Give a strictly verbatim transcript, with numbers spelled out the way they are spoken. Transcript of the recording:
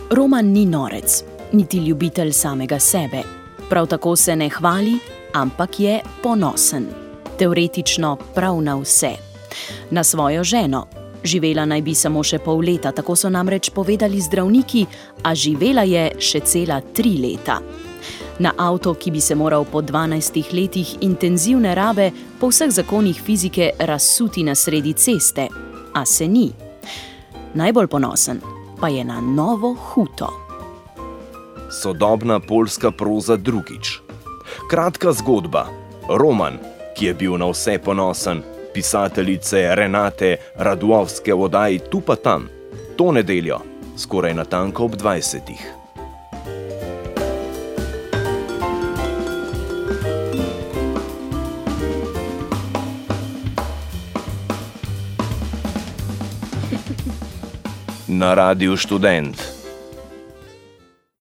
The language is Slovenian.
Roman ni norec, niti ljubitelj samega sebe. Prav tako se ne hvali, ampak je ponosen. Teoretično prav na vse. Na svojo ženo. Živela naj bi samo še pol leta, tako so namreč povedali zdravniki, a živela je še cela tri leta. Na avto, ki bi se moral po dvanajstih letih intenzivne rabe po vseh zakonih fizike razsuti na sredi ceste, a se ni. Najbolj ponosen pa je na novo huto. Sodobna poljska proza drugič. Kratka zgodba. Roman, ki je bil na vse ponosen, pisateljice Renate Radłowske v oddaji Tu pa tam, to nedeljo, skoraj natanko ob dvajsetih. Na Radiu Študent.